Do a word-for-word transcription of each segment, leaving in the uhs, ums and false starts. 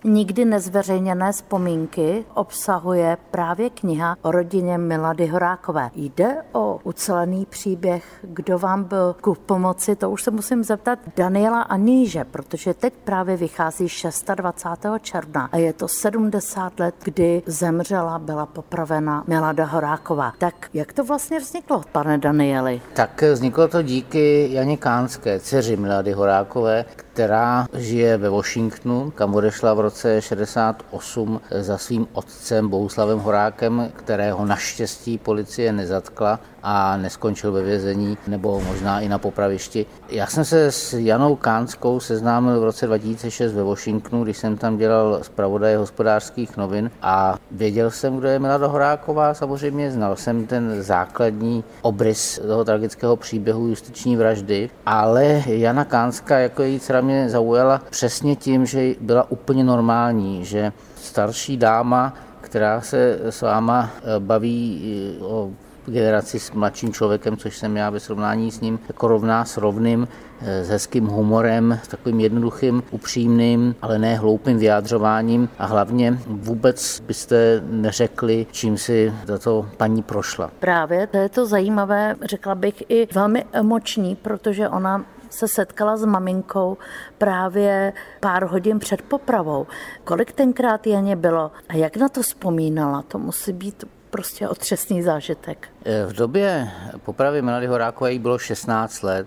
Nikdy nezveřejněné vzpomínky obsahuje právě kniha o rodině Milady Horákové. Jde o ucelený příběh, kdo vám byl ku pomoci, to už se musím zeptat Daniela a Níže, protože teď právě vychází dvacátého šestého června a je to sedmdesát let, kdy zemřela, byla popravena Milada Horáková. Tak jak to vlastně vzniklo, pane Danieli? Tak vzniklo to díky Janě Kánské, dceři Milady Horákové, která žije ve Washingtonu, kam odešla v roce šedesát osm za svým otcem Bohuslavem Horákem, kterého naštěstí policie nezatkla a neskončil ve vězení, nebo možná i na popravišti. Já jsem se s Janou Kánskou seznámil v roce dva tisíce šest ve Washingtonu, když jsem tam dělal zpravodaje Hospodářských novin a věděl jsem, kdo je Milada Horáková, samozřejmě znal jsem ten základní obrys toho tragického příběhu justiční vraždy, ale Jana Kánská jako její dcera mě zaujala přesně tím, že byla úplně normální, že starší dáma, která se s váma baví o generaci s mladším člověkem, což jsem já ve srovnání s ním, jako rovná s rovným, s hezkým humorem, s takovým jednoduchým, upřímným, ale ne hloupým vyjádřováním a hlavně vůbec byste neřekli, čím si tato paní prošla. Právě to je to zajímavé, řekla bych i velmi emoční, protože ona se setkala s maminkou právě pár hodin před popravou. Kolik tenkrát Janě bylo a jak na to vzpomínala? To musí být prostě otřesný zážitek. V době popravy Milady Horákové jí bylo šestnáct let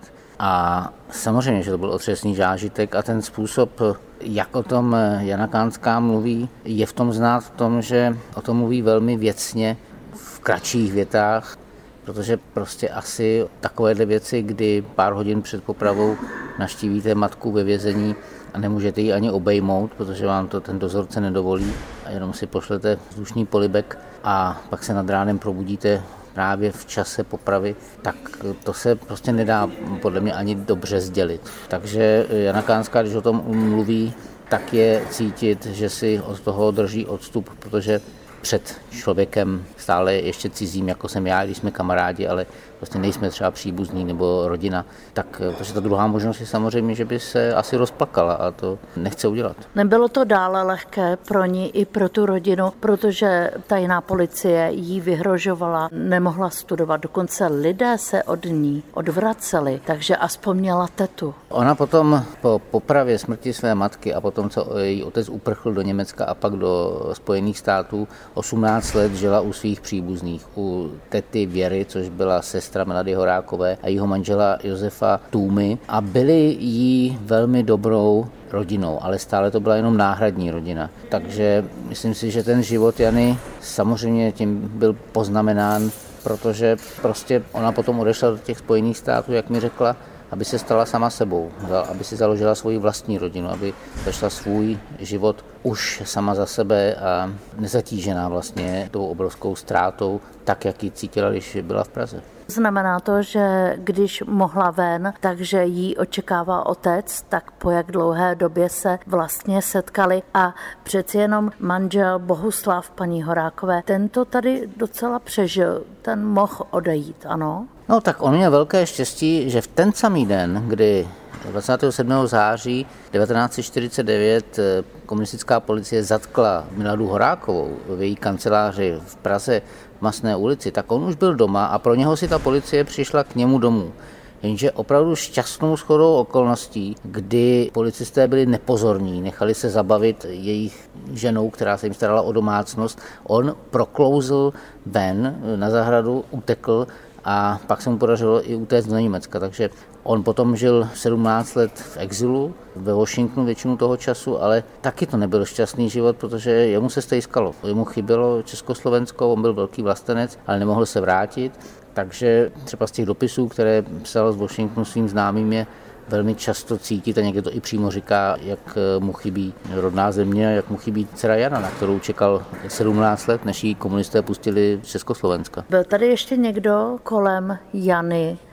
a samozřejmě, že to byl otřesný zážitek a ten způsob, jak o tom Jana Kánská mluví, je v tom znát v tom, že o tom mluví velmi věcně, v kratších větách, protože prostě asi takovéhle věci, kdy pár hodin před popravou navštívíte matku ve vězení a nemůžete ji ani obejmout, protože vám to ten dozorce nedovolí a jenom si pošlete vzdušný polibek a pak se nad ránem probudíte právě v čase popravy, tak to se prostě nedá podle mě ani dobře sdělit. Takže Jana Kánská, když o tom mluví, tak je cítit, že si od toho drží odstup, protože před člověkem stále ještě cizím, jako jsem já, když jsme kamarádi, ale prostě nejsme třeba příbuzní nebo rodina, tak protože ta druhá možnost je samozřejmě, že by se asi rozplakala a to nechce udělat. Nebylo to dále lehké pro ní i pro tu rodinu, protože tajná policie jí vyhrožovala, nemohla studovat, dokonce lidé se od ní odvraceli, takže aspoň měla tetu. Ona potom po popravě smrti své matky a potom, co její otec uprchl do Německa a pak do Spojených států, osmnáct let žila u svých příbuzných, u tety Věry, což byla sestra Milady Horákové a jeho manžela Josefa Tůmy a byli jí velmi dobrou rodinou, ale stále to byla jenom náhradní rodina. Takže myslím si, že ten život Jany samozřejmě tím byl poznamenán, protože prostě ona potom odešla do těch Spojených států, jak mi řekla, aby se stala sama sebou, aby si založila svoji vlastní rodinu, aby začala svůj život už sama za sebe a nezatížená vlastně tou obrovskou ztrátou, tak, jak ji cítila, když byla v Praze. Znamená to, že když mohla ven, takže jí očekával otec, tak po jak dlouhé době se vlastně setkali a přeci jenom manžel Bohuslav paní Horákové, ten to tady docela přežil, ten mohl odejít, ano? No tak on měl velké štěstí, že v ten samý den, kdy dvacátého sedmého září devatenáct set čtyřicet devět komunistická policie zatkla Miladu Horákovou v její kanceláři v Praze v Masné ulici, tak on už byl doma a pro něho si ta policie přišla k němu domů. Jenže opravdu šťastnou shodou okolností, kdy policisté byli nepozorní, nechali se zabavit jejich ženou, která se jim starala o domácnost, on proklouzl ven na zahradu, utekl a pak se mu podařilo i utéct do Německa, takže on potom žil sedmnáct let v exilu ve Washingtonu většinu toho času, ale taky to nebyl šťastný život, protože jemu se stejskalo. Jemu chybělo Československo, on byl velký vlastenec, ale nemohl se vrátit, takže třeba z těch dopisů, které psal z Washingtonu svým známým, je velmi často cítit a někde to i přímo říká, jak mu chybí rodná země, jak mu chybí dcera Jana, na kterou čekal sedmnáct let, než jí komunisté pustili z Československa. Byl tady ještě někdo kolem Jany,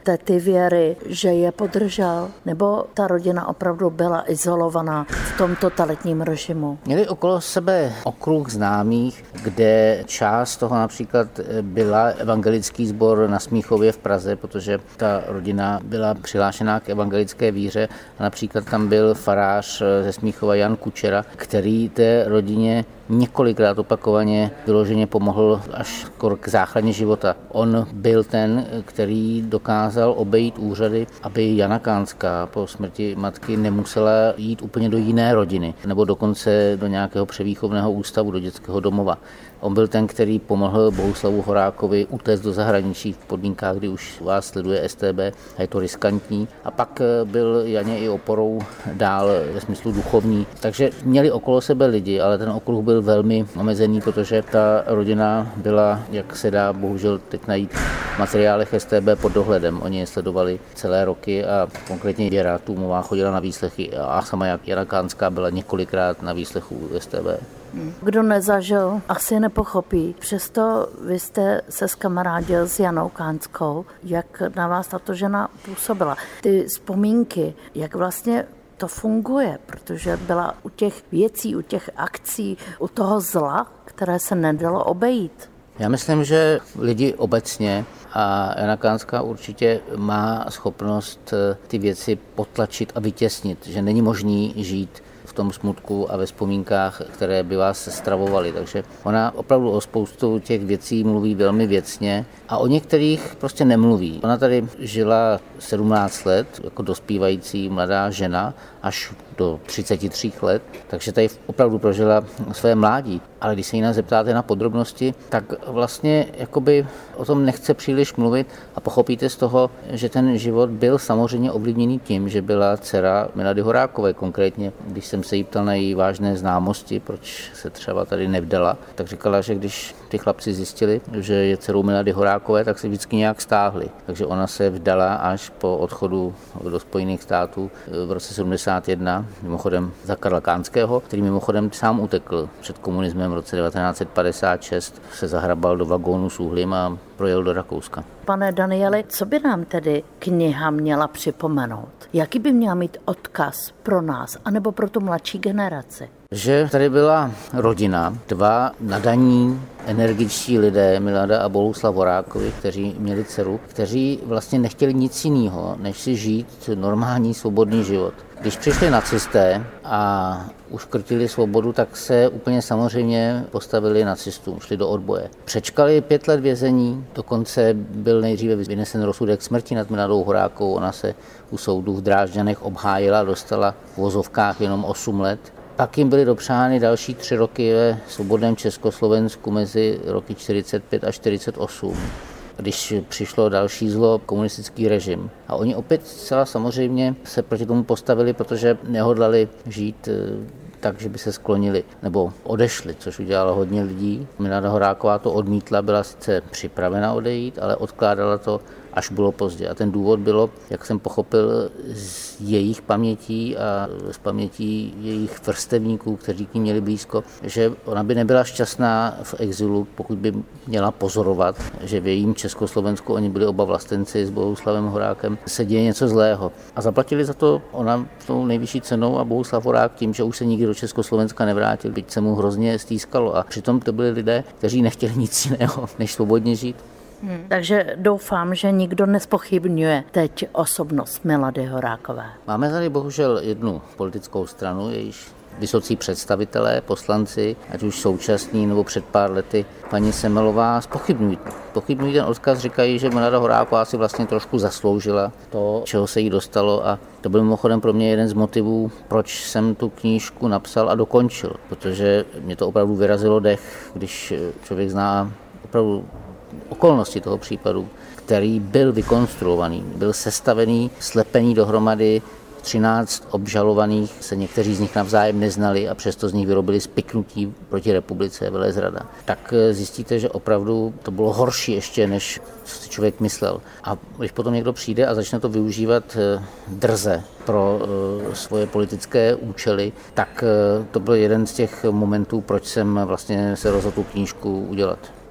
tety Věry, že je podržel? Nebo ta rodina opravdu byla izolovaná v tom totalitním režimu? Měli okolo sebe okruh známých, kde část toho například byla evangelický sbor na Smíchově v Praze, protože ta rodina byla přihlášená k evangelické víře a například tam byl farář ze Smíchova Jan Kučera, který té rodině několikrát opakovaně vyloženě pomohl až skoro k záchraně života. On byl ten, který dokázal obejít úřady, aby Jana Kánská po smrti matky nemusela jít úplně do jiné rodiny nebo dokonce do nějakého převýchovného ústavu, do dětského domova. On byl ten, který pomohl Bohuslavu Horákovi utéct do zahraničí v podmínkách, kdy už vás sleduje S T B a je to riskantní. A pak byl Janě i oporou dál ve smyslu duchovní. Takže měli okolo sebe lidi, ale ten okruh byl velmi omezený, protože ta rodina byla, jak se dá bohužel teď najít v materiálech S T B, pod dohledem. Oni je sledovali celé roky a konkrétně Věra Tůmová chodila na výslechy a sama jak Jana Kánská byla několikrát na výslechu S T B. Kdo nezažil, asi nepochopí. Přesto vy jste se skamarádil s Janou Kánskou. Jak na vás tato žena působila? Ty vzpomínky, jak vlastně to funguje, protože byla u těch věcí, u těch akcí, u toho zla, které se nedalo obejít. Já myslím, že lidi obecně a Jana Kánská určitě má schopnost ty věci potlačit a vytěsnit, že není možný žít v tom smutku a ve vzpomínkách, které by vás stravovaly. Takže ona opravdu o spoustu těch věcí mluví velmi věcně a o některých prostě nemluví. Ona tady žila sedmnáct let jako dospívající mladá žena až do třicet tři let, takže tady opravdu prožila své mládí. Ale když se jinak zeptáte na podrobnosti, tak vlastně jakoby o tom nechce příliš mluvit a pochopíte z toho, že ten život byl samozřejmě ovlivněný tím, že byla dcera Milady Horákové. Konkrétně, když jsem se jí ptal na její vážné známosti, proč se třeba tady nevdala, tak říkala, že když ty chlapci zjistili, že je dcerou Milady Horákové, tak se vždycky nějak stáhli. Takže ona se vdala až po odchodu do Spojených států v roce sedmdesát jedna, mimochodem za Karla Kánského, který mimochodem sám utekl před komunismem v roce devatenáct set padesát šest, se zahrabal do vagónu s uhlím a projel do Rakouska. Pane Danieli, co by nám tedy kniha měla připomenout? Jaký by měla mít odkaz pro nás, anebo pro tu mladší generaci? Že tady byla rodina, dva nadaní, energičtí lidé, Milada a Bohuslav Horákovi, kteří měli dceru, kteří vlastně nechtěli nic jiného, než si žít normální svobodný život. Když přišli nacisté a uškrtili svobodu, tak se úplně samozřejmě postavili nacistům, šli do odboje. Přečkali pět let vězení, dokonce byl nejdříve vynesen rozsudek smrti nad Miladou Horákovou, ona se u soudu v Drážďanech obhájila, dostala v vozovkách jenom osm let. Pak jim byly dopřány další tři roky ve svobodném Československu mezi roky čtyřicet pět a čtyřicet osm, když přišlo další zlo, komunistický režim. A oni opět zcela samozřejmě se proti tomu postavili, protože nehodlali žít tak, že by se sklonili nebo odešli, což udělalo hodně lidí. Milada Horáková to odmítla, byla sice připravena odejít, ale odkládala to, až bylo pozdě. A ten důvod bylo, jak jsem pochopil, z jejich pamětí a z pamětí jejich vrstevníků, kteří k ní měli blízko, že ona by nebyla šťastná v exilu, pokud by měla pozorovat, že v jejím Československu, oni byli oba vlastenci s Bohuslavem Horákem, se děje něco zlého. A zaplatili za to ona tou nejvyšší cenou a Bohuslav Horák tím, že už se nikdy do Československa nevrátil, byť se mu hrozně stýskalo. A přitom to byli lidé, kteří nechtěli nic jiného, než svobodně žít. Hmm. Takže doufám, že nikdo nespochybňuje teď osobnost Milady Horákové. Máme tady bohužel jednu politickou stranu, jejíž vysocí představitelé, poslanci, ať už současní nebo před pár lety, paní Semelová, zpochybňují. Pochybňují ten odkaz, říkají, že Milada Horáková si vlastně trošku zasloužila to, čeho se jí dostalo, a to byl mimochodem pro mě jeden z motivů, proč jsem tu knížku napsal a dokončil, protože mě to opravdu vyrazilo dech, když člověk zná opravdu okolnosti toho případu, který byl vykonstruovaný, byl sestavený, slepený dohromady, třináct obžalovaných, se někteří z nich navzájem neznali a přesto z nich vyrobili spiknutí proti republice, velezrada. Tak zjistíte, že opravdu to bylo horší ještě, než si člověk myslel. A když potom někdo přijde a začne to využívat drze pro svoje politické účely, tak to byl jeden z těch momentů, proč jsem vlastně se rozhodl tu knížku udělat.